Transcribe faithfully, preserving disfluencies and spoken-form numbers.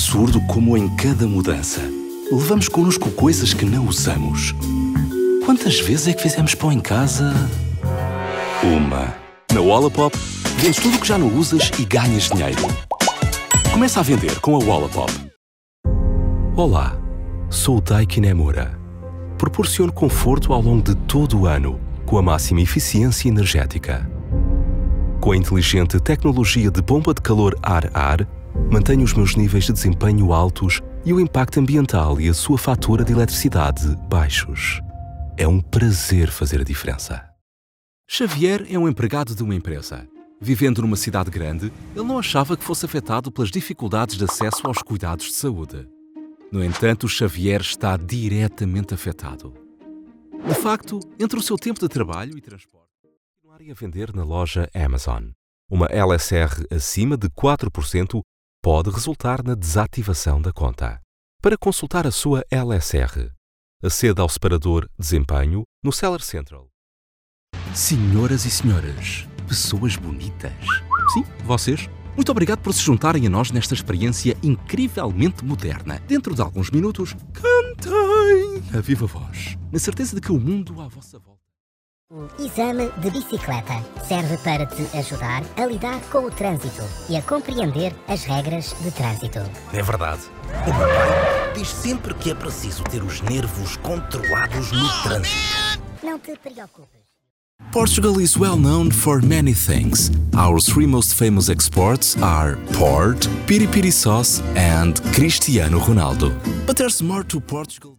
absurdo como em cada mudança levamos connosco coisas que não usamos. Quantas vezes é que fizemos pão em casa? Uma. Na Wallapop, vendes tudo o que já não usas e ganhas dinheiro. Começa a vender com a Wallapop. Olá, sou o Daiki Nemura. Proporciono conforto ao longo de todo o ano, com a máxima eficiência energética. Com a inteligente tecnologia de bomba de calor ar-ar, mantenho os meus níveis de desempenho altos e o impacto ambiental e a sua fatura de eletricidade baixos. É um prazer fazer a diferença. Xavier é um empregado de uma empresa. Vivendo numa cidade grande, ele não achava que fosse afetado pelas dificuldades de acesso aos cuidados de saúde. No entanto, Xavier está diretamente afetado. De facto, entre o seu tempo de trabalho e transporte, continuarem a vender na loja Amazon. Uma L S R acima de quatro por cento pode resultar na desativação da conta. Para consultar a sua L S R, aceda ao separador Desempenho no Seller Central. Senhoras e senhores, pessoas bonitas. Sim, vocês. Muito obrigado por se juntarem a nós nesta experiência incrivelmente moderna. Dentro de alguns minutos, cantem a viva voz, na certeza de que o mundo à vossa volta. O exame de bicicleta serve para te ajudar a lidar com o trânsito e a compreender as regras de trânsito. É verdade. O meu pai diz sempre que é preciso ter os nervos controlados no trânsito. Não te preocupes. Portugal is well known for many things. Our three most famous exports are port, piri piri sauce and Cristiano Ronaldo. But there's more to Portugal.